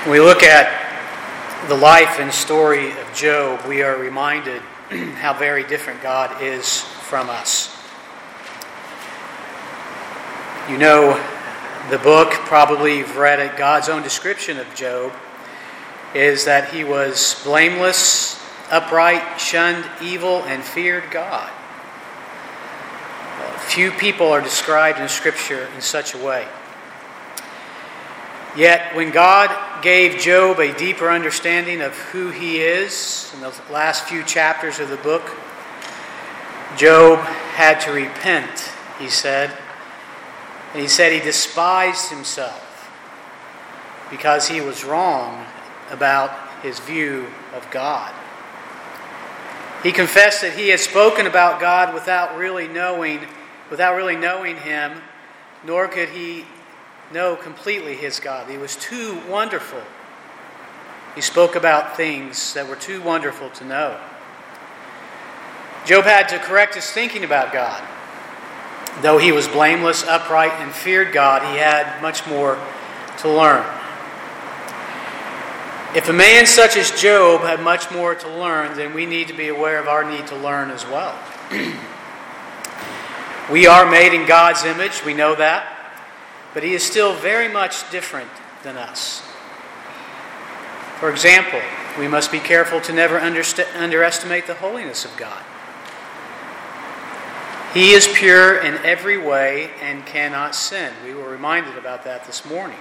When we look at the life and story of Job, we are reminded how very different God is from us. You know the book, probably you've read it, God's own description of Job is that he was blameless, upright, shunned evil, and feared God. Few people are described in Scripture in such a way. Yet, when God gave Job a deeper understanding of who he is, in the last few chapters of the book, Job had to repent, he said. And he said he despised himself because he was wrong about his view of God. He confessed that he had spoken about God without really knowing him, nor could he know completely his God. He was too wonderful. He spoke about things that were too wonderful to know. Job had to correct his thinking about God. Though he was blameless, upright, and feared God, he had much more to learn. If a man such as Job had much more to learn, then we need to be aware of our need to learn as well. We are made in God's image, we know that. But he is still very much different than us. For example, we must be careful to never underestimate the holiness of God. He is pure in every way and cannot sin. We were reminded about that this morning.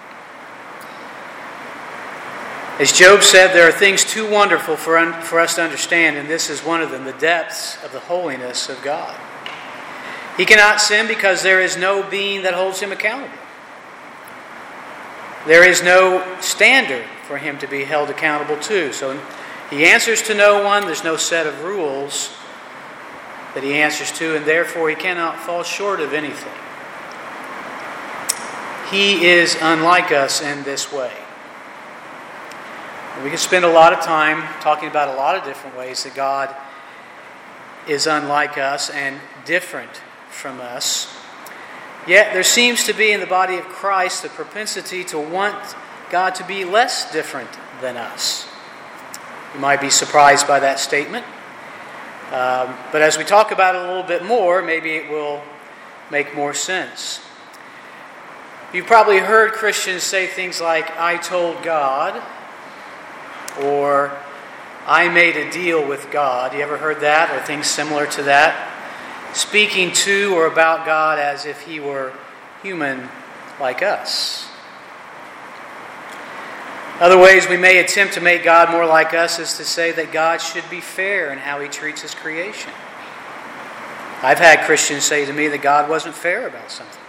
As Job said, there are things too wonderful for us to understand, and this is one of them, the depths of the holiness of God. He cannot sin because there is no being that holds him accountable. There is no standard for him to be held accountable to. So he answers to no one. There's no set of rules that he answers to, and therefore he cannot fall short of anything. He is unlike us in this way. And we could spend a lot of time talking about a lot of different ways that God is unlike us and different from us. Yet there seems to be in the body of Christ the propensity to want God to be less different than us. You might be surprised by that statement. But as we talk about it a little bit more, maybe it will make more sense. You've probably heard Christians say things like, I told God, or I made a deal with God. You ever heard that, or things similar to that? Speaking to or about God as if he were human like us. Other ways we may attempt to make God more like us is to say that God should be fair in how he treats his creation. I've had Christians say to me that God wasn't fair about something.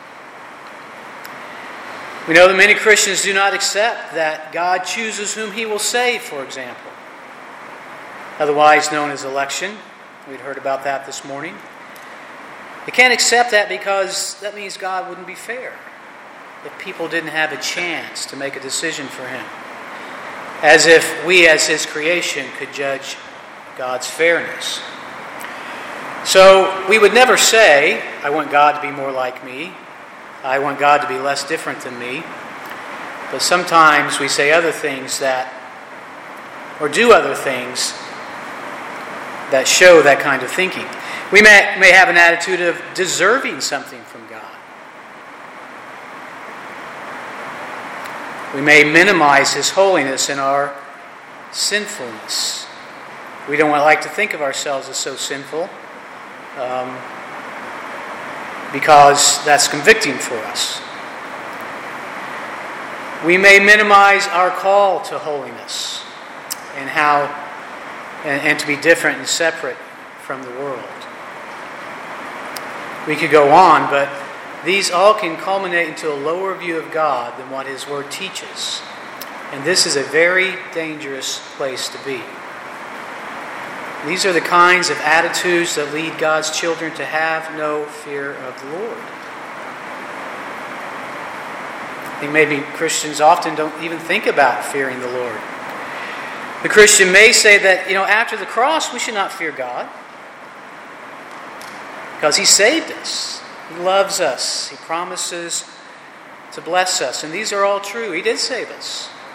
We know that many Christians do not accept that God chooses whom he will save, for example. Otherwise known as election. We'd heard about that this morning. They can't accept that because that means God wouldn't be fair if people didn't have a chance to make a decision for him. As if we as his creation could judge God's fairness. So we would never say, I want God to be more like me. I want God to be less different than me. But sometimes we say other things or do other things that show that kind of thinking. We may have an attitude of deserving something from God. We may minimize his holiness in our sinfulness. We don't like to think of ourselves as so sinful because that's convicting for us. We may minimize our call to holiness and to be different and separate from the world. We could go on, but these all can culminate into a lower view of God than what his word teaches. And this is a very dangerous place to be. These are the kinds of attitudes that lead God's children to have no fear of the Lord. I think maybe Christians often don't even think about fearing the Lord. The Christian may say that, after the cross, we should not fear God. Because he saved us. He loves us. He promises to bless us. And these are all true. He did save us.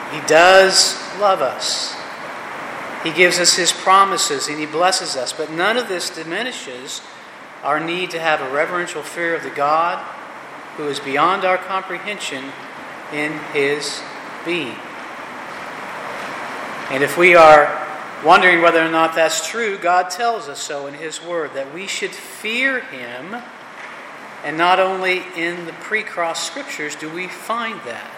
He does love us. He gives us His promises and He blesses us. But none of this diminishes our need to have a reverential fear of the God who is beyond our comprehension in His being. And if we are wondering whether or not that's true, God tells us so in His Word, that we should fear Him. And not only in the pre-cross Scriptures do we find that.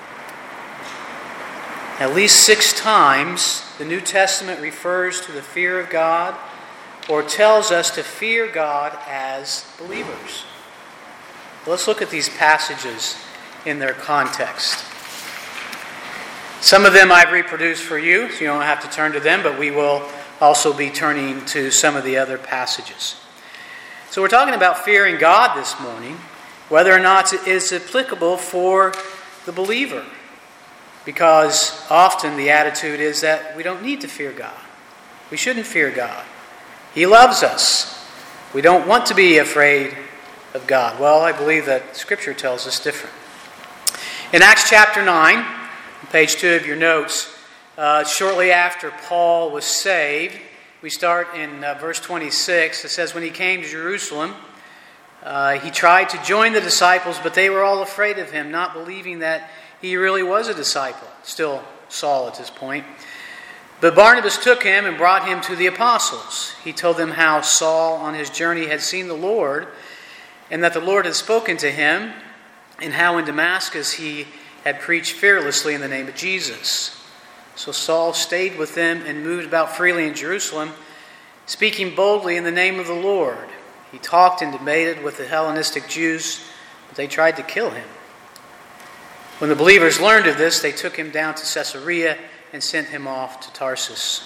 At least 6 times the New Testament refers to the fear of God or tells us to fear God as believers. Let's look at these passages in their context. Some of them I've reproduced for you, so you don't have to turn to them, but we will also be turning to some of the other passages. So we're talking about fearing God this morning, whether or not it is applicable for the believer. Because often the attitude is that we don't need to fear God. We shouldn't fear God. He loves us. We don't want to be afraid of God. Well, I believe that Scripture tells us different. In Acts chapter 9, on page 2 of your notes, shortly after Paul was saved, we start in verse 26. It says, when he came to Jerusalem, he tried to join the disciples, but they were all afraid of him, not believing that he really was a disciple. Still Saul at this point. But Barnabas took him and brought him to the apostles. He told them how Saul on his journey had seen the Lord, and that the Lord had spoken to him, and how in Damascus he had preached fearlessly in the name of Jesus. So Saul stayed with them and moved about freely in Jerusalem, speaking boldly in the name of the Lord. He talked and debated with the Hellenistic Jews, but they tried to kill him. When the believers learned of this, they took him down to Caesarea and sent him off to Tarsus.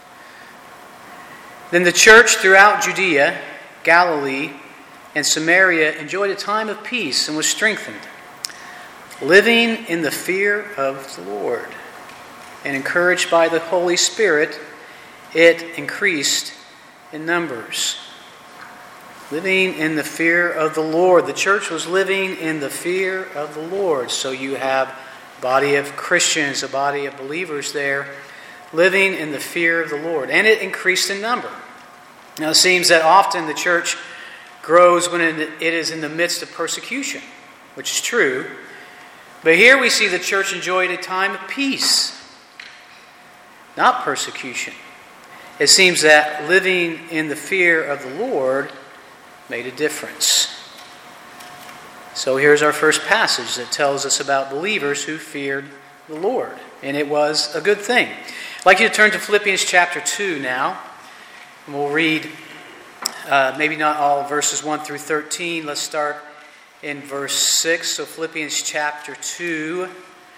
Then the church throughout Judea, Galilee, and Samaria enjoyed a time of peace and was strengthened, living in the fear of the Lord. And encouraged by the Holy Spirit, it increased in numbers. Living in the fear of the Lord. The church was living in the fear of the Lord. So you have a body of Christians, a body of believers there, living in the fear of the Lord. And it increased in number. Now it seems that often the church grows when it is in the midst of persecution, which is true. But here we see the church enjoyed a time of peace, not persecution. It seems that living in the fear of the Lord made a difference. So here's our first passage that tells us about believers who feared the Lord. And it was a good thing. I'd like you to turn to Philippians chapter 2 now. And we'll read maybe not all verses 1 through 13. Let's start in verse 6. So Philippians chapter 2.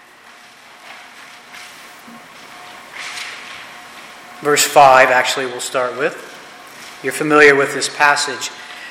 Verse 5 actually we'll start with. You're familiar with this passage.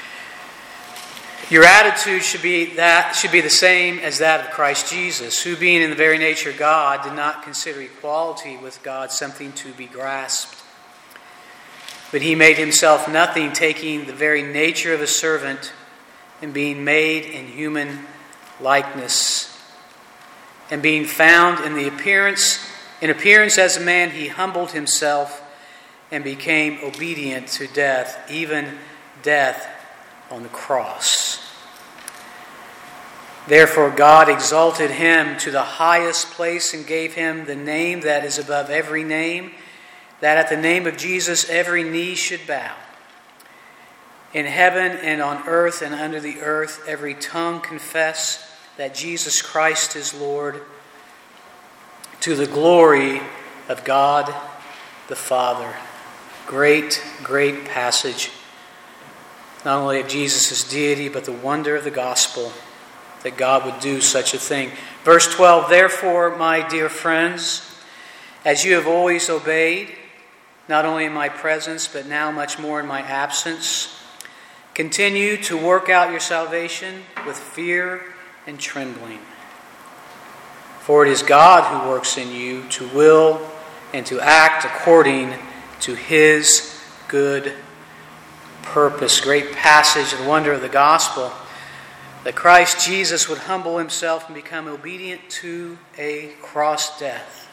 Your attitude should be the same as that of Christ Jesus, who being in the very nature God, did not consider equality with God something to be grasped. But he made himself nothing, taking the very nature of a servant and being made in human likeness. And being found in appearance as a man, he humbled himself and became obedient to death, even death on the cross. Therefore God exalted him to the highest place and gave him the name that is above every name, that at the name of Jesus every knee should bow. In heaven and on earth and under the earth every tongue confess that Jesus Christ is Lord, to the glory of God the Father. Great, great passage. Not only of Jesus' deity, but the wonder of the gospel that God would do such a thing. Verse 12, therefore, my dear friends, as you have always obeyed, not only in my presence, but now much more in my absence, continue to work out your salvation with fear and trembling. For it is God who works in you to will and to act according to His good purpose. Great passage, the wonder of the gospel. that Christ Jesus would humble himself and become obedient to a cross death.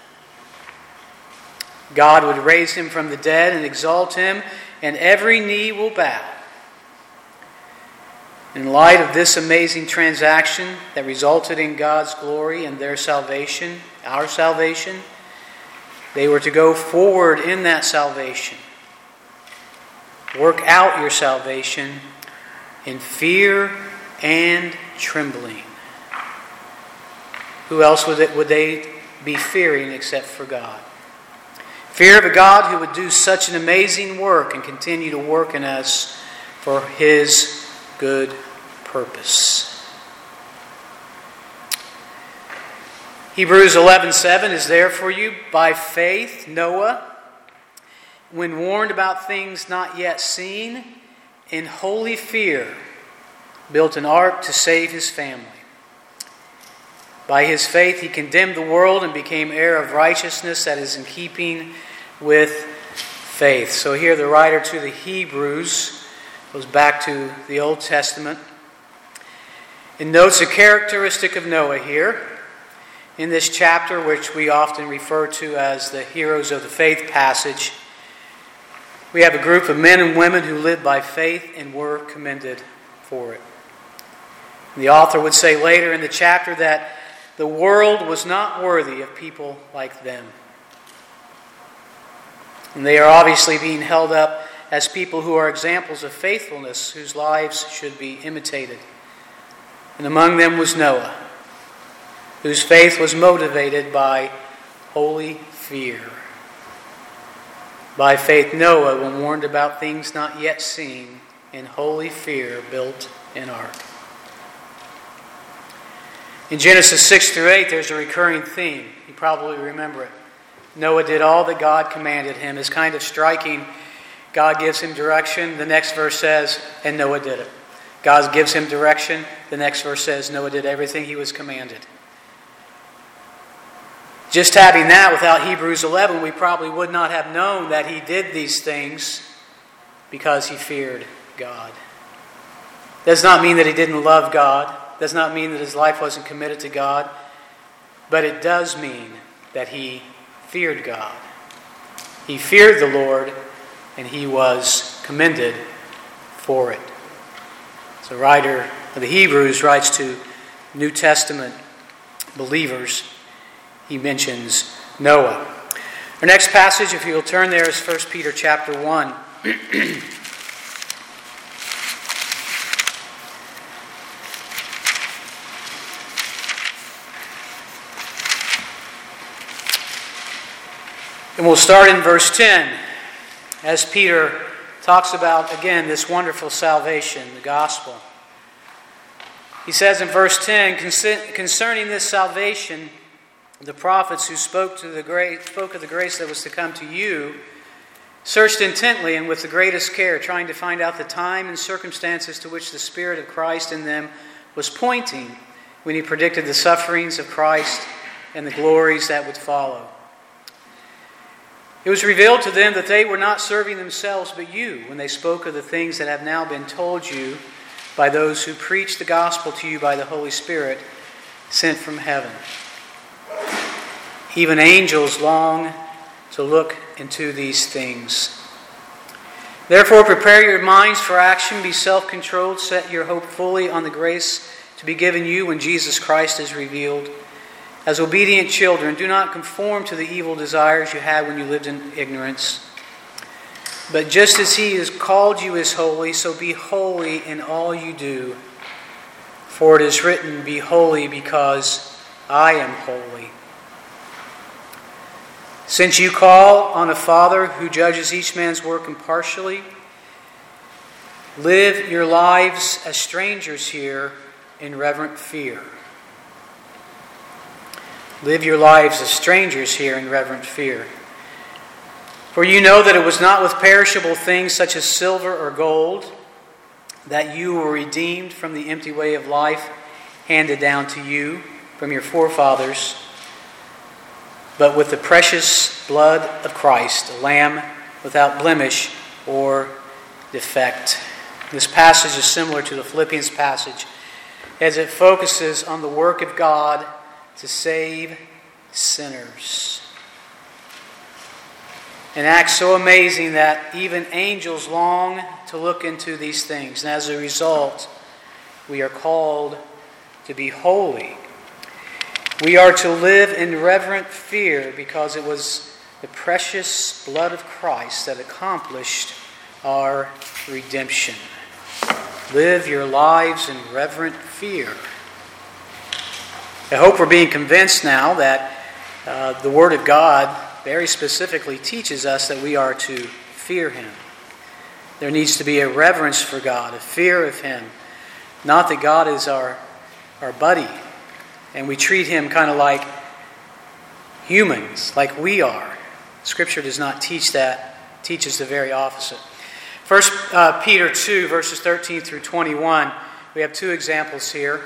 God would raise him from the dead and exalt him, and every knee will bow. In light of this amazing transaction that resulted in God's glory and their salvation, our salvation, they were to go forward in that salvation. Work out your salvation in fear and trembling. Who else would they be fearing except for God? Fear of a God who would do such an amazing work and continue to work in us for his good purpose. Hebrews 11:7 is there for you. By faith, Noah, when warned about things not yet seen, in holy fear, built an ark to save his family. By his faith, he condemned the world and became heir of righteousness that is in keeping with faith. So here the writer to the Hebrews goes back to the Old Testament and notes a characteristic of Noah here in this chapter, which we often refer to as the Heroes of the Faith passage. We have a group of men and women who lived by faith and were commended for it. The author would say later in the chapter that the world was not worthy of people like them. And they are obviously being held up as people who are examples of faithfulness, whose lives should be imitated. And among them was Noah, whose faith was motivated by holy fear. By faith, Noah, when warned about things not yet seen, in holy fear built an ark. In Genesis 6 through 8, there's a recurring theme. You probably remember it. Noah did all that God commanded him. It's kind of striking. God gives him direction. The next verse says, and Noah did it. God gives him direction. The next verse says, Noah did everything he was commanded. Just having that without Hebrews 11, we probably would not have known that he did these things because he feared God. Does not mean that he didn't love God. Does not mean that his life wasn't committed to God. But it does mean that he feared God. He feared the Lord, and he was commended for it. So the writer of the Hebrews writes to New Testament believers. He mentions Noah. Our next passage, if you will turn there, is 1 Peter chapter 1. And we'll start in verse 10 as Peter talks about, again, this wonderful salvation, the gospel. He says in verse 10, concerning this salvation, the prophets who spoke of the grace that was to come to you searched intently and with the greatest care, trying to find out the time and circumstances to which the Spirit of Christ in them was pointing when he predicted the sufferings of Christ and the glories that would follow. It was revealed to them that they were not serving themselves but you when they spoke of the things that have now been told you by those who preach the gospel to you by the Holy Spirit sent from heaven. Even angels long to look into these things. Therefore, prepare your minds for action, be self-controlled, set your hope fully on the grace to be given you when Jesus Christ is revealed. As obedient children, do not conform to the evil desires you had when you lived in ignorance. But just as he has called you as holy, so be holy in all you do. For it is written, be holy because I am holy. Since you call on a Father who judges each man's work impartially, live your lives as strangers here in reverent fear. Live your lives as strangers here in reverent fear. For you know that it was not with perishable things such as silver or gold that you were redeemed from the empty way of life handed down to you from your forefathers, but with the precious blood of Christ, a lamb without blemish or defect. This passage is similar to the Philippians passage as it focuses on the work of God to save sinners. An act so amazing that even angels long to look into these things. And as a result, we are called to be holy. We are to live in reverent fear because it was the precious blood of Christ that accomplished our redemption. Live your lives in reverent fear. I hope we're being convinced now that the Word of God very specifically teaches us that we are to fear Him. There needs to be a reverence for God, a fear of Him. Not that God is our buddy, and we treat Him kind of like humans, like we are. Scripture does not teach that. It teaches the very opposite. 1 Peter 2, verses 13 through 21. We have two examples here.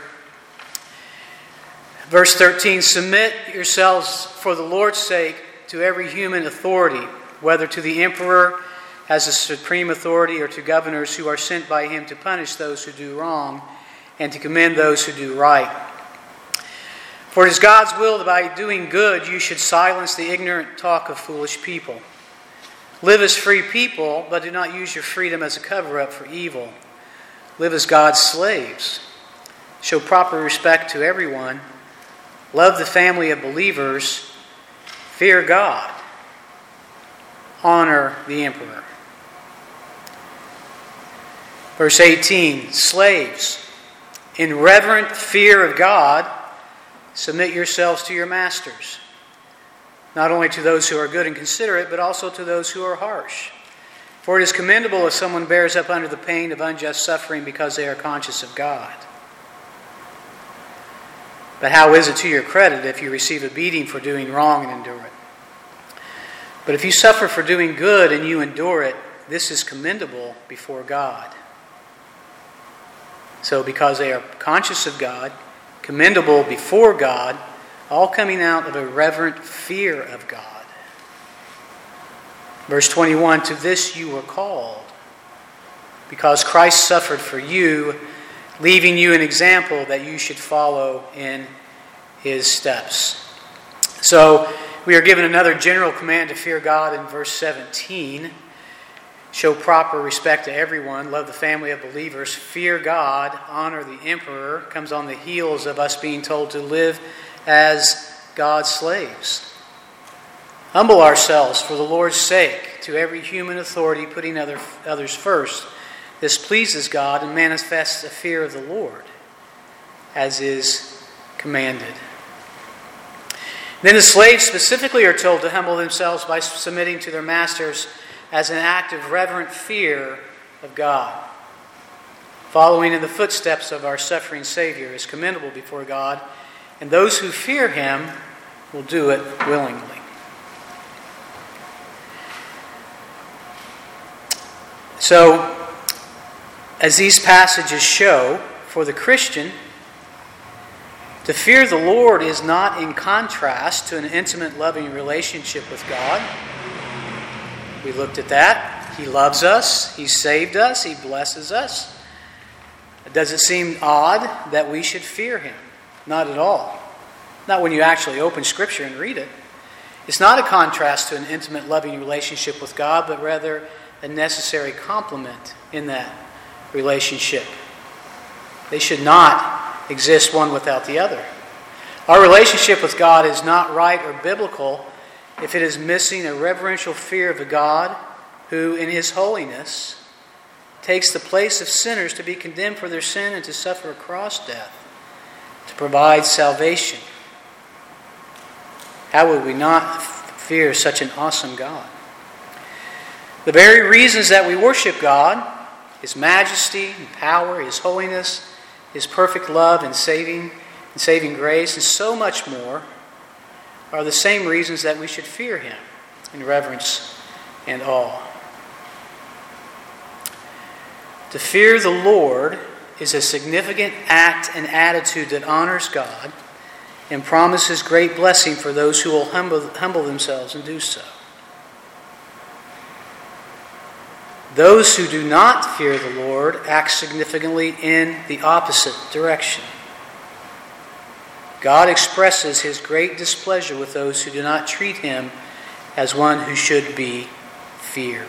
Verse 13, submit yourselves for the Lord's sake to every human authority, whether to the emperor as the supreme authority or to governors who are sent by him to punish those who do wrong and to commend those who do right. For it is God's will that by doing good you should silence the ignorant talk of foolish people. Live as free people, but do not use your freedom as a cover-up for evil. Live as God's slaves. Show proper respect to everyone. Love the family of believers. Fear God. Honor the emperor. Verse 18, slaves, in reverent fear of God, submit yourselves to your masters, not only to those who are good and considerate, but also to those who are harsh. For it is commendable if someone bears up under the pain of unjust suffering because they are conscious of God. But how is it to your credit if you receive a beating for doing wrong and endure it? But if you suffer for doing good and you endure it, this is commendable before God. So because they are conscious of God, commendable before God, all coming out of a reverent fear of God. Verse 21, to this you were called, because Christ suffered for you, leaving you an example that you should follow in His steps. So we are given another general command to fear God in verse 17. Show proper respect to everyone. Love the family of believers. Fear God. Honor the emperor. Comes on the heels of us being told to live as God's slaves. Humble ourselves for the Lord's sake to every human authority, putting others first. This pleases God and manifests a fear of the Lord, as is commanded. Then the slaves specifically are told to humble themselves by submitting to their masters as an act of reverent fear of God. Following in the footsteps of our suffering Savior is commendable before God, and those who fear Him will do it willingly. So, as these passages show, for the Christian, to fear the Lord is not in contrast to an intimate, loving relationship with God. We looked at that. He loves us. He saved us. He blesses us. Does it seem odd that we should fear Him? Not at all. Not when you actually open Scripture and read it. It's not a contrast to an intimate, loving relationship with God, but rather a necessary complement in that relationship. They should not exist one without the other. Our relationship with God is not right or biblical if it is missing a reverential fear of a God who, in His holiness, takes the place of sinners to be condemned for their sin and to suffer a cross death, to provide salvation. How would we not fear such an awesome God? The very reasons that we worship God, His majesty and power, His holiness, His perfect love and saving grace, and so much more, are the same reasons that we should fear Him in reverence and awe. To fear the Lord is a significant act and attitude that honors God and promises great blessing for those who will humble themselves and do so. Those who do not fear the Lord act significantly in the opposite direction. God expresses his great displeasure with those who do not treat him as one who should be feared.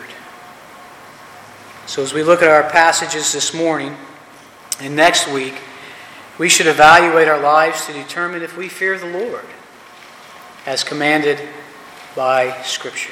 So as we look at our passages this morning and next week, we should evaluate our lives to determine if we fear the Lord as commanded by Scripture.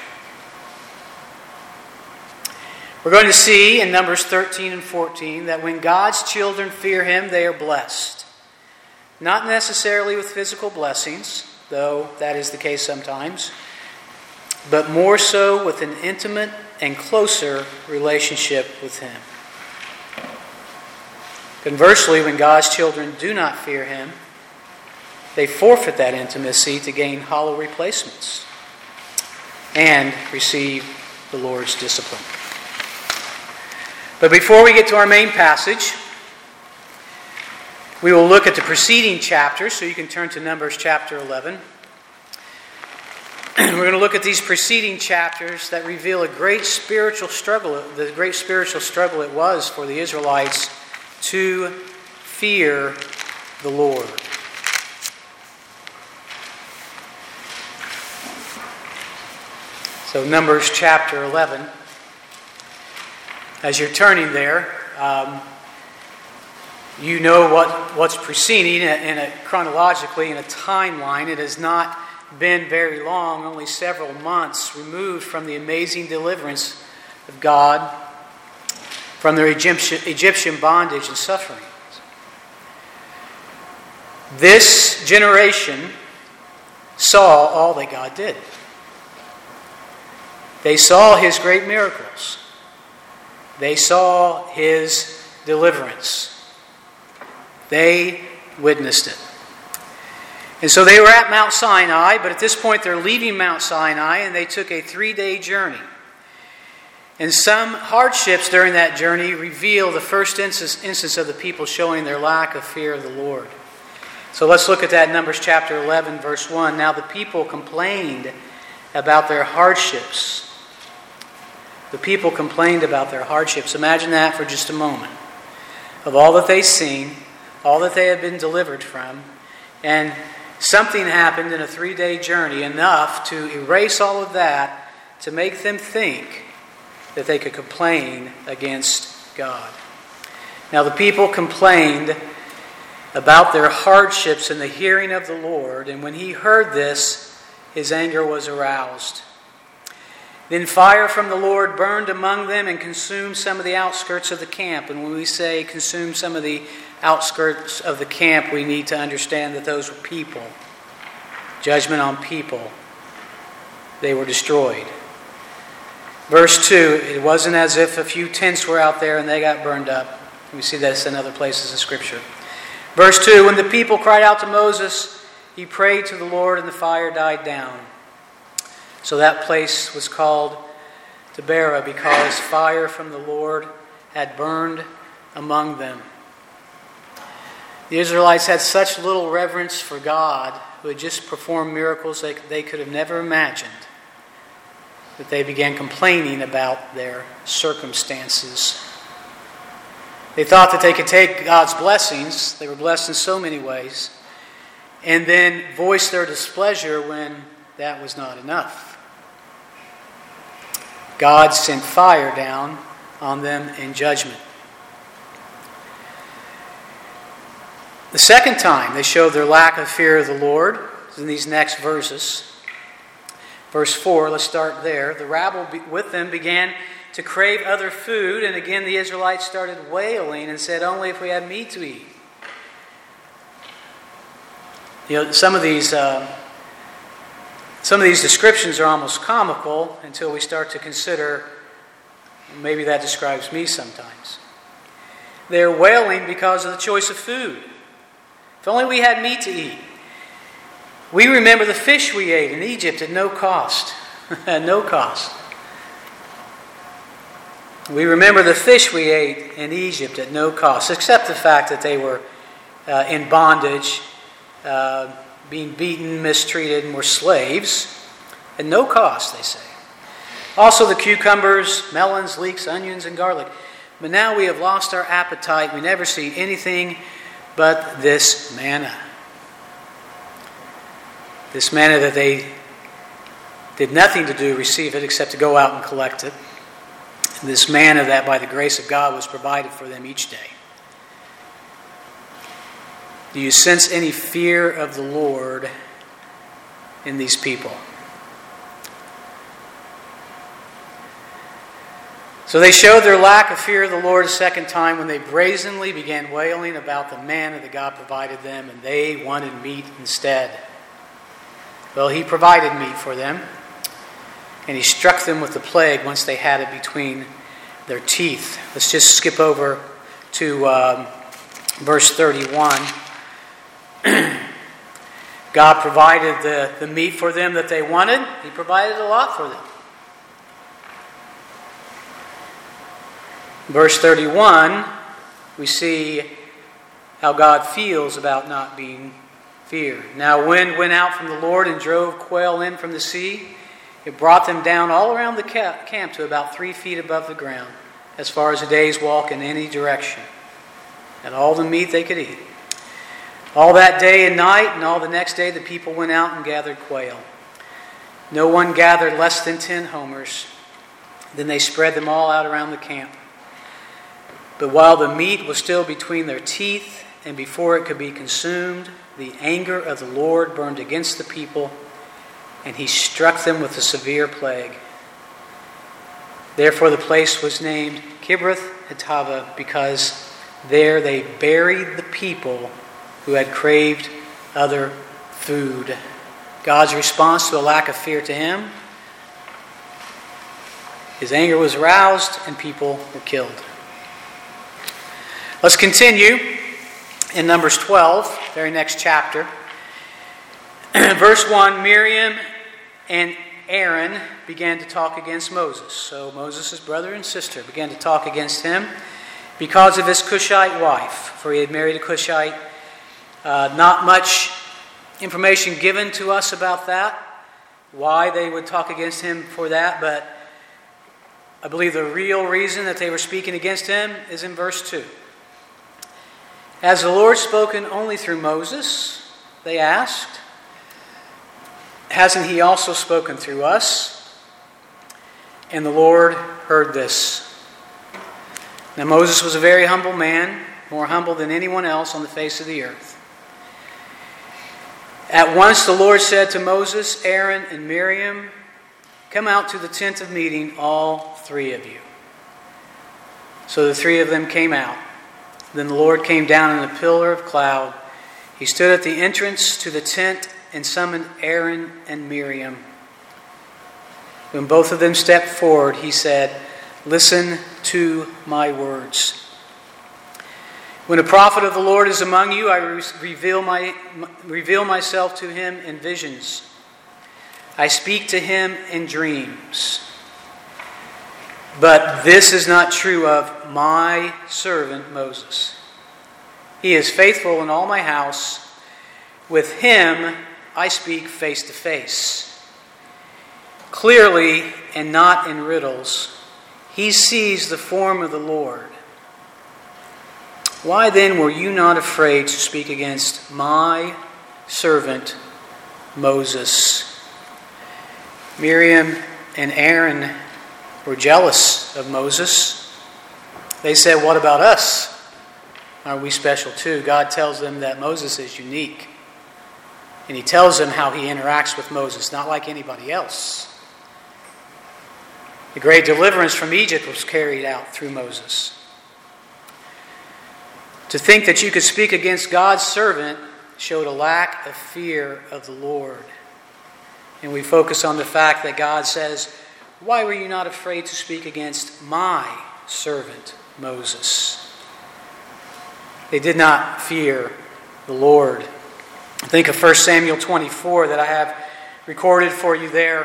We're going to see in Numbers 13 and 14 that when God's children fear him, they are blessed. Not necessarily with physical blessings, though that is the case sometimes, but more so with an intimate and closer relationship with him. Conversely, when God's children do not fear him, they forfeit that intimacy to gain hollow replacements and receive the Lord's discipline. But before we get to our main passage, we will look at the preceding chapters, so you can turn to Numbers chapter 11. We're going to look at these preceding chapters that reveal the great spiritual struggle it was for the Israelites to fear the Lord. So Numbers chapter 11. As you're turning there, you know what's preceding chronologically in a timeline. It has not been very long, only several months removed from the amazing deliverance of God from their Egyptian bondage and suffering. This generation saw all that God did. They saw his great miracles. They saw his deliverance. They witnessed it. And so they were at Mount Sinai, but at this point they're leaving Mount Sinai and they took a 3-day journey. And some hardships during that journey reveal the first instance of the people showing their lack of fear of the Lord. So let's look at that in Numbers chapter 11, verse 1. Now the people complained about their hardships. The people complained about their hardships. Imagine that for just a moment. Of all that they've seen, all that they have been delivered from, and something happened in a 3-day journey, enough to erase all of that, to make them think that they could complain against God. Now the people complained about their hardships in the hearing of the Lord, and when he heard this, his anger was aroused. Then fire from the Lord burned among them and consumed some of the outskirts of the camp. And when we say consume some of the outskirts of the camp, we need to understand that those were people. Judgment on people. They were destroyed. Verse 2, it wasn't as if a few tents were out there and they got burned up. We see this in other places in Scripture. Verse 2, when the people cried out to Moses, he prayed to the Lord and the fire died down. So that place was called Taberah because fire from the Lord had burned among them. The Israelites had such little reverence for God, who had just performed miracles they could have never imagined, that they began complaining about their circumstances. They thought that they could take God's blessings, they were blessed in so many ways, and then voice their displeasure when that was not enough. God sent fire down on them in judgment. The second time they showed their lack of fear of the Lord is in these next verses. Verse 4, let's start there. The rabble with them began to crave other food, and again the Israelites started wailing and said, only if we had meat to eat. You know, some of these descriptions are almost comical until we start to consider, maybe that describes me sometimes. They're wailing because of the choice of food. If only we had meat to eat. We remember the fish we ate in Egypt at no cost. At no cost. We remember the fish we ate in Egypt at no cost, except the fact that they were in bondage, being beaten, mistreated, and were slaves. At no cost, they say. Also the cucumbers, melons, leeks, onions, and garlic. But now we have lost our appetite. We never see anything but this manna. This manna that they did nothing to do, receive it, except to go out and collect it. And this manna that by the grace of God was provided for them each day. Do you sense any fear of the Lord in these people? So they showed their lack of fear of the Lord a second time when they brazenly began wailing about the manna that God provided them, and they wanted meat instead. Well, He provided meat for them, and He struck them with the plague once they had it between their teeth. Let's just skip over to verse 31. God provided the meat for them that they wanted. He provided a lot for them. Verse 31, we see how God feels about not being feared. Now wind went out from the Lord and drove quail in from the sea. It brought them down all around the camp to about 3 feet above the ground, as far as a day's walk in any direction, and all the meat they could eat. All that day and night, and all the next day, the people went out and gathered quail. No one gathered less than 10 homers. Then they spread them all out around the camp. But while the meat was still between their teeth, and before it could be consumed, the anger of the Lord burned against the people, and He struck them with a severe plague. Therefore the place was named Kibroth Hattaavah, because there they buried the people who had craved other food. God's response to a lack of fear to Him: His anger was aroused and people were killed. Let's continue in Numbers 12, very next chapter. Verse 1, Miriam and Aaron began to talk against Moses. So Moses' brother and sister began to talk against him because of his Cushite wife, for he had married a Cushite. Not much information given to us about that, why they would talk against him for that, but I believe the real reason that they were speaking against him is in verse 2. Has the Lord spoken only through Moses? They asked. Hasn't He also spoken through us? And the Lord heard this. Now Moses was a very humble man, more humble than anyone else on the face of the earth. At once the Lord said to Moses, Aaron, and Miriam, "Come out to the tent of meeting, all 3 of you." So the 3 of them came out. Then the Lord came down in a pillar of cloud. He stood at the entrance to the tent and summoned Aaron and Miriam. When both of them stepped forward, He said, "Listen to my words. When a prophet of the Lord is among you, I reveal myself to him in visions. I speak to him in dreams. But this is not true of my servant Moses. He is faithful in all my house. With him I speak face to face, clearly and not in riddles. He sees the form of the Lord. Why then were you not afraid to speak against my servant Moses?" Miriam and Aaron were jealous of Moses. They said, "What about us? Aren't we special too?" God tells them that Moses is unique. And He tells them how He interacts with Moses, not like anybody else. The great deliverance from Egypt was carried out through Moses. To think that you could speak against God's servant showed a lack of fear of the Lord. And we focus on the fact that God says, "Why were you not afraid to speak against my servant Moses?" They did not fear the Lord. Think of 1 Samuel 24 that I have recorded for you there.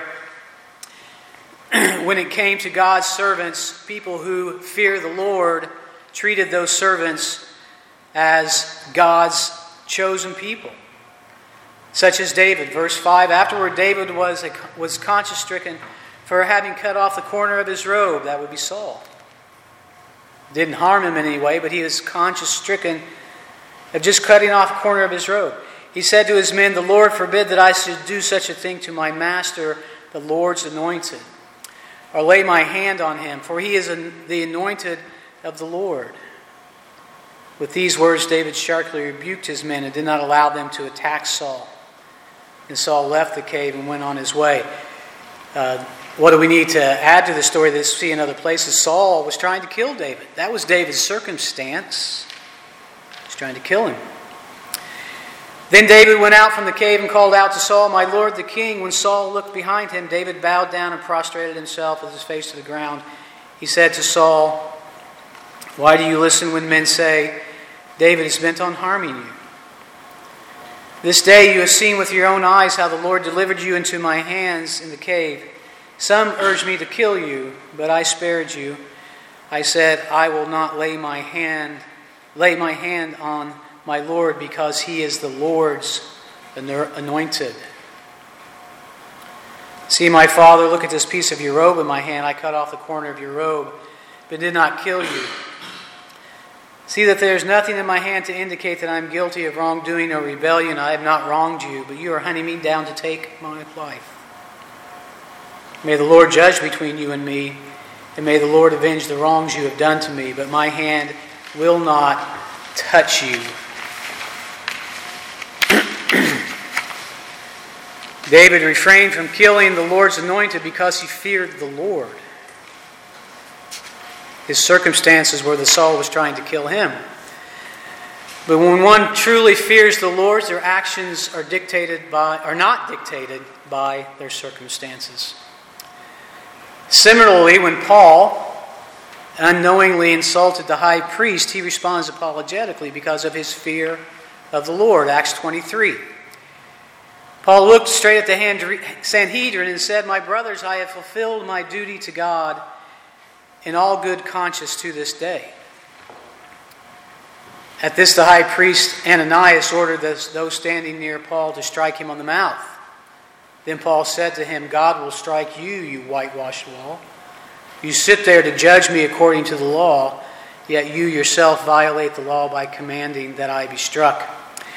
When it came to God's servants, people who fear the Lord treated those servants as God's chosen people. Such as David, verse 5. Afterward, David was conscience-stricken for having cut off the corner of his robe. That would be Saul. Didn't harm him in any way, but he was conscience-stricken of just cutting off a corner of his robe. He said to his men, "The Lord forbid that I should do such a thing to my master, the Lord's anointed, or lay my hand on him, for he is the anointed of the Lord." With these words, David sharply rebuked his men and did not allow them to attack Saul. And Saul left the cave and went on his way. What do we need to add to the story that we see in other places? Saul was trying to kill David. That was David's circumstance. He was trying to kill him. Then David went out from the cave and called out to Saul, "My lord the king." When Saul looked behind him, David bowed down and prostrated himself with his face to the ground. He said to Saul, "Why do you listen when men say, 'David is bent on harming you'? This day you have seen with your own eyes how the Lord delivered you into my hands in the cave. Some urged me to kill you, but I spared you. I said, I will not lay my hand on my Lord, because he is the Lord's anointed. See, my father, look at this piece of your robe in my hand. I cut off the corner of your robe, but did not kill you. See that there is nothing in my hand to indicate that I am guilty of wrongdoing or rebellion. I have not wronged you, but you are hunting me down to take my life. May the Lord judge between you and me, and may the Lord avenge the wrongs you have done to me, but my hand will not touch you." David refrained from killing the Lord's anointed because he feared the Lord. His circumstances were that Saul was trying to kill him. But when one truly fears the Lord, their actions are not dictated by their circumstances. Similarly, when Paul unknowingly insulted the high priest, he responds apologetically because of his fear of the Lord. Acts 23. Paul looked straight at the Sanhedrin and said, "My brothers, I have fulfilled my duty to God in all good conscience to this day." At this, the high priest Ananias ordered those standing near Paul to strike him on the mouth. Then Paul said to him, "God will strike you, you whitewashed wall. You sit there to judge me according to the law, yet you yourself violate the law by commanding that I be struck."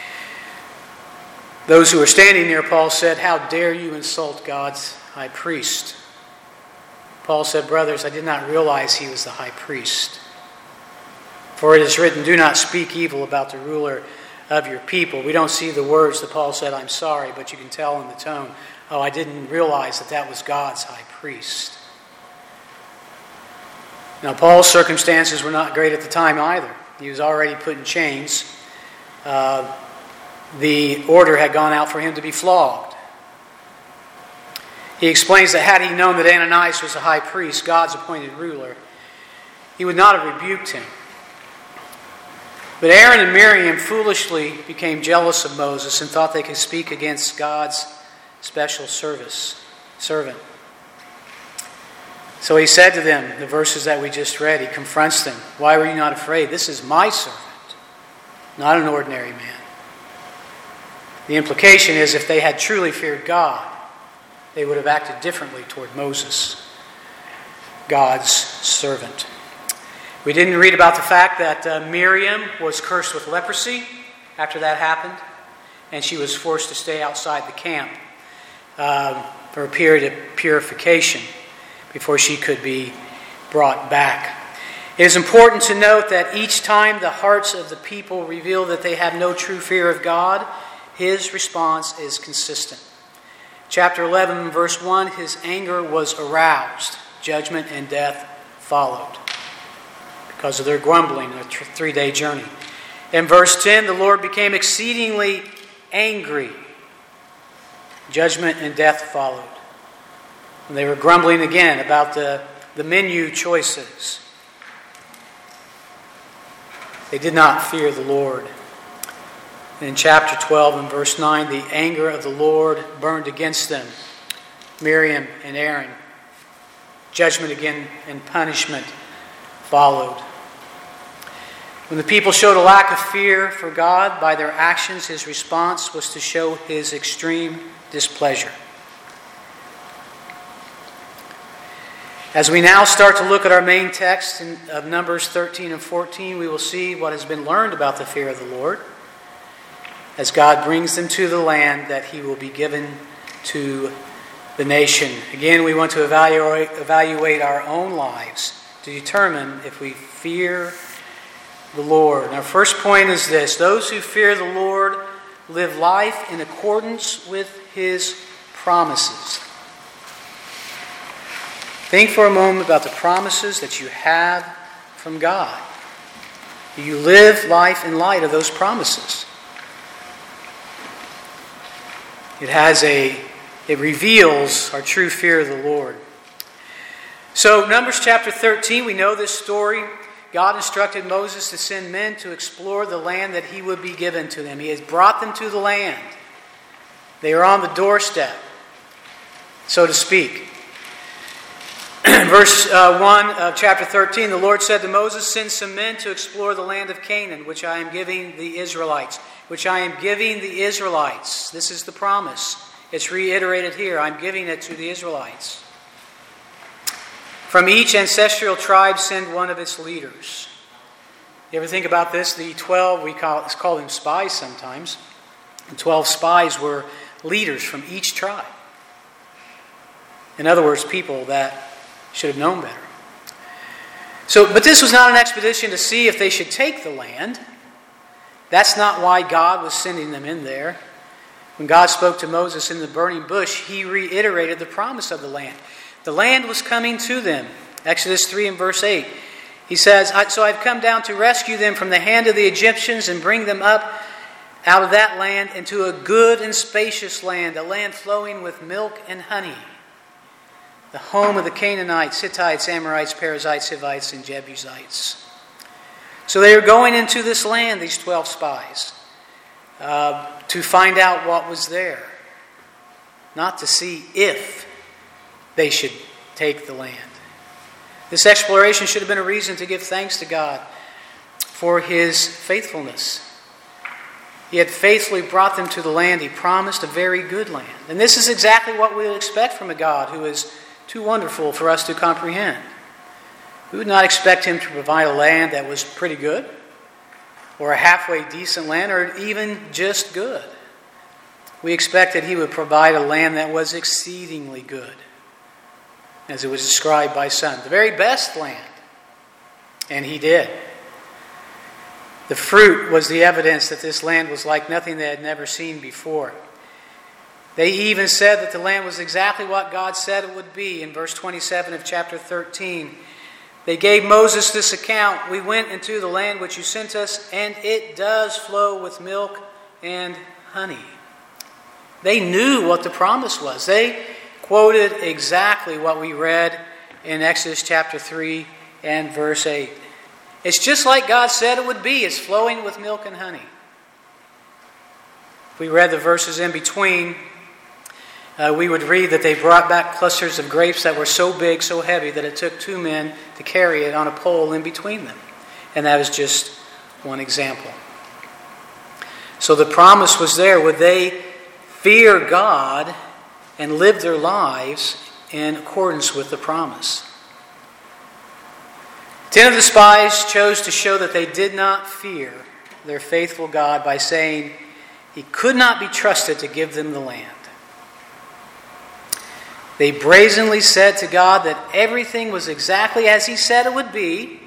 Those who were standing near Paul said, "How dare you insult God's high priest?" Paul said, "Brothers, I did not realize he was the high priest. For it is written, 'Do not speak evil about the ruler of your people.'" We don't see the words that Paul said, "I'm sorry," but you can tell in the tone, "Oh, I didn't realize that was God's high priest." Now, Paul's circumstances were not great at the time either. He was already put in chains. The order had gone out for him to be flogged. He explains that had he known that Ananias was a high priest, God's appointed ruler, he would not have rebuked him. But Aaron and Miriam foolishly became jealous of Moses and thought they could speak against God's special servant. So he said to them, the verses that we just read, he confronts them. "Why were you not afraid? This is my servant, not an ordinary man." The implication is if they had truly feared God, they would have acted differently toward Moses, God's servant. We didn't read about the fact that Miriam was cursed with leprosy after that happened, and she was forced to stay outside the camp for a period of purification before she could be brought back. It is important to note that each time the hearts of the people reveal that they have no true fear of God, his response is consistent. Chapter 11, verse 1, his anger was aroused. Judgment and death followed because of their grumbling, a 3-day journey. In verse 10, the Lord became exceedingly angry. Judgment and death followed. And they were grumbling again about the menu choices. They did not fear the Lord. In chapter 12 and verse 9, the anger of the Lord burned against them, Miriam and Aaron. Judgment again and punishment followed. When the people showed a lack of fear for God by their actions, his response was to show his extreme displeasure. As we now start to look at our main text of Numbers 13 and 14, we will see what has been learned about the fear of the Lord as God brings them to the land that He will be given to the nation. Again, we want to evaluate our own lives to determine if we fear the Lord. And our first point is this: those who fear the Lord live life in accordance with His promises. Think for a moment about the promises that you have from God. You live life in light of those promises. It reveals our true fear of the Lord. So, Numbers chapter 13, we know this story. God instructed Moses to send men to explore the land that He would be given to them. He has brought them to the land. They are on the doorstep, so to speak. Verse 1 of chapter 13, the Lord said to Moses, "Send some men to explore the land of Canaan, which I am giving the Israelites." Which I am giving the Israelites. This is the promise. It's reiterated here. I'm giving it to the Israelites. From each ancestral tribe, send one of its leaders. You ever think about this? The 12, let's call them spies sometimes. The 12 spies were leaders from each tribe. In other words, people that should have known better. But this was not an expedition to see if they should take the land. That's not why God was sending them in there. When God spoke to Moses in the burning bush, He reiterated the promise of the land. The land was coming to them. Exodus 3 and verse 8. He says, "So I've come down to rescue them from the hand of the Egyptians and bring them up out of that land into a good and spacious land, a land flowing with milk and honey, the home of the Canaanites, Hittites, Amorites, Perizzites, Hivites, and Jebusites." So they were going into this land, these 12 spies, to find out what was there, not to see if they should take the land. This exploration should have been a reason to give thanks to God for His faithfulness. He had faithfully brought them to the land He promised, a very good land. And this is exactly what we would expect from a God who is too wonderful for us to comprehend. We would not expect Him to provide a land that was pretty good, or a halfway decent land, or even just good. We expect that He would provide a land that was exceedingly good, as it was described by some, the very best land. And He did. The fruit was the evidence that this land was like nothing they had never seen before. They even said that the land was exactly what God said it would be in verse 27 of chapter 13. They gave Moses this account: "We went into the land which you sent us, and it does flow with milk and honey." They knew what the promise was. They quoted exactly what we read in Exodus chapter 3 and verse 8. It's just like God said it would be. It's flowing with milk and honey. If we read the verses in between, we would read that they brought back clusters of grapes that were so big, so heavy, that it took 2 men to carry it on a pole in between them. And that was just one example. So the promise was there. Would they fear God and live their lives in accordance with the promise? 10 of the spies chose to show that they did not fear their faithful God by saying He could not be trusted to give them the land. They brazenly said to God that everything was exactly as He said it would be,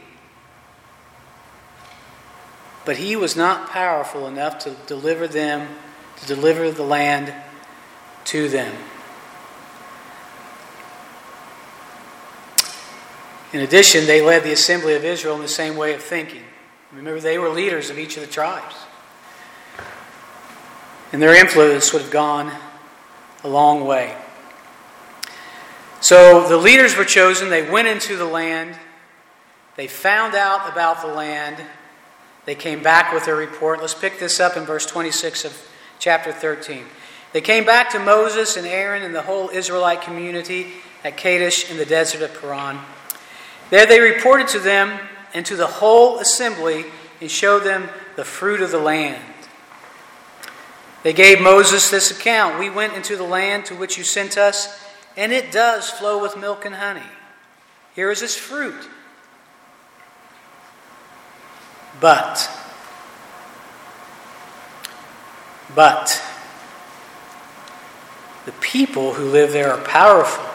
but He was not powerful enough to deliver the land to them. In addition, they led the assembly of Israel in the same way of thinking. Remember, they were leaders of each of the tribes. And their influence would have gone a long way. So the leaders were chosen. They went into the land. They found out about the land. They came back with their report. Let's pick this up in verse 26 of chapter 13. They came back to Moses and Aaron and the whole Israelite community at Kadesh in the desert of Paran. There they reported to them and to the whole assembly and showed them the fruit of the land. They gave Moses this account: "We went into the land to which you sent us, and it does flow with milk and honey. Here is its fruit. But the people who live there are powerful.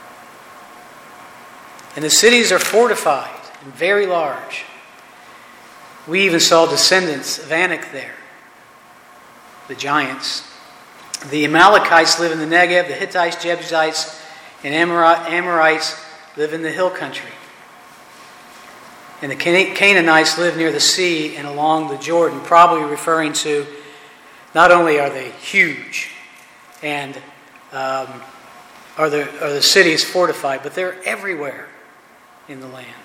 And the cities are fortified and very large. We even saw descendants of Anak there, the giants. The Amalekites live in the Negev, the Hittites, Jebusites, and Amorites live in the hill country. And the Canaanites live near the sea and along the Jordan, probably referring to not only are they huge and are the cities fortified, but they're everywhere in the land.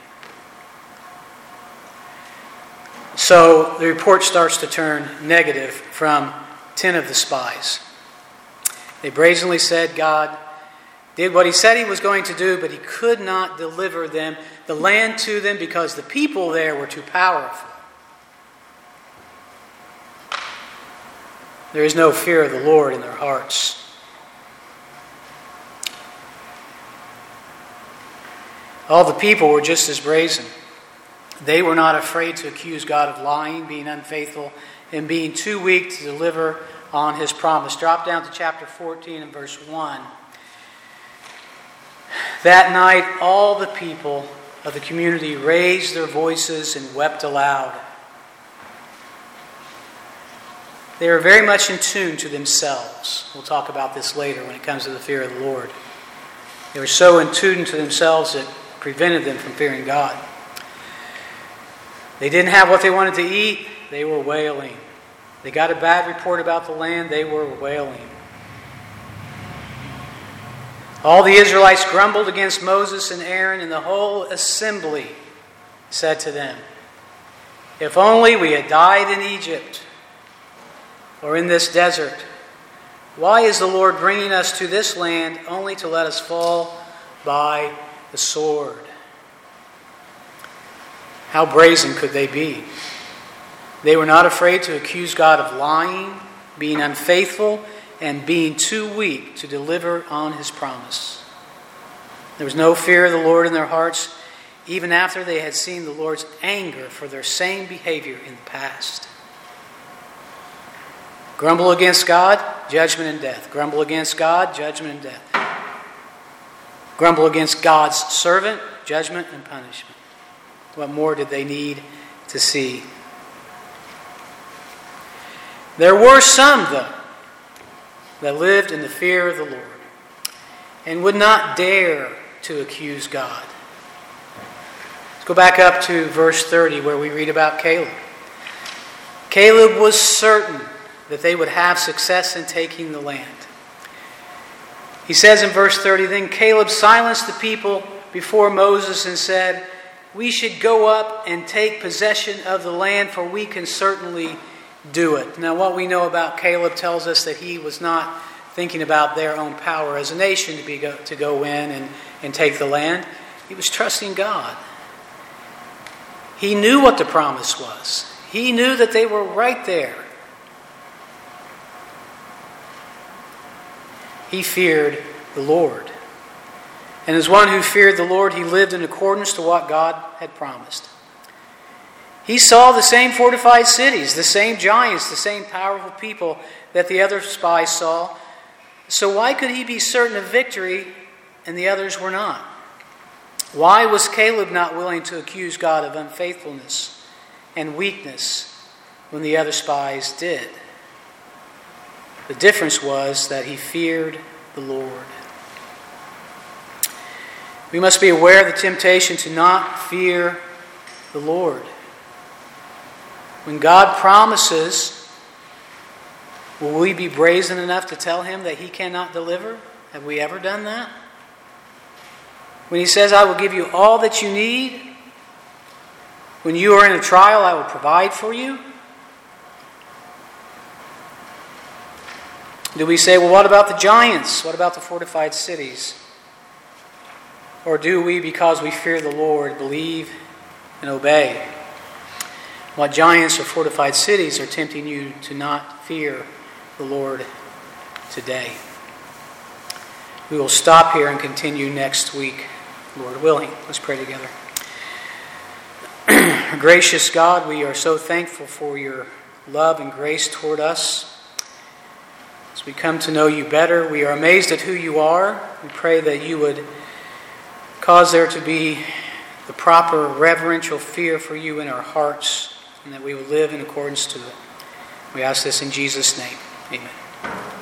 So the report starts to turn negative from 10 of the spies. They brazenly said God did what he said he was going to do, but he could not deliver them, the land to them, because the people there were too powerful. There is no fear of the Lord in their hearts. All the people were just as brazen. They were not afraid to accuse God of lying, being unfaithful, and being too weak to deliver on his promise. Drop down to chapter 14 and verse 1. That night, all the people of the community raised their voices and wept aloud. They were very much in tune to themselves. We'll talk about this later when it comes to the fear of the Lord. They were so in tune to themselves that it prevented them from fearing God. They didn't have what they wanted to eat. They were wailing. They got a bad report about the land. They were wailing. All the Israelites grumbled against Moses and Aaron, and the whole assembly said to them, "If only we had died in Egypt or in this desert. Why is the Lord bringing us to this land only to let us fall by the sword?" How brazen could they be? They were not afraid to accuse God of lying, being unfaithful, and being too weak to deliver on his promise. There was no fear of the Lord in their hearts, even after they had seen the Lord's anger for their same behavior in the past. Grumble against God, judgment and death. Grumble against God, judgment and death. Grumble against God's servant, judgment and punishment. What more did they need to see? There were some, though, that lived in the fear of the Lord and would not dare to accuse God. Let's go back up to verse 30 where we read about Caleb. Caleb was certain that they would have success in taking the land. He says in verse 30, "Then Caleb silenced the people before Moses and said, 'We should go up and take possession of the land, for we can certainly do it.'" Now, what we know about Caleb tells us that he was not thinking about their own power as a nation to go in and take the land. He was trusting God. He knew what the promise was. He knew that they were right there. He feared the Lord. And as one who feared the Lord, he lived in accordance to what God had promised. He saw the same fortified cities, the same giants, the same powerful people that the other spies saw. So why could he be certain of victory and the others were not? Why was Caleb not willing to accuse God of unfaithfulness and weakness when the other spies did? The difference was that he feared the Lord. We must be aware of the temptation to not fear the Lord. When God promises, will we be brazen enough to tell him that he cannot deliver? Have we ever done that? When he says, "I will give you all that you need," when you are in a trial, I will provide for you. Do we say, well, what about the giants? What about the fortified cities? Or do we, because we fear the Lord, believe and obey? What giants or fortified cities are tempting you to not fear the Lord today? We will stop here and continue next week. Lord willing. Let's pray together. Gracious God, we are so thankful for your love and grace toward us. As we come to know you better, we are amazed at who you are. We pray that you would cause there to be the proper reverential fear for you in our hearts, and that we will live in accordance to it. We ask this in Jesus' name. Amen.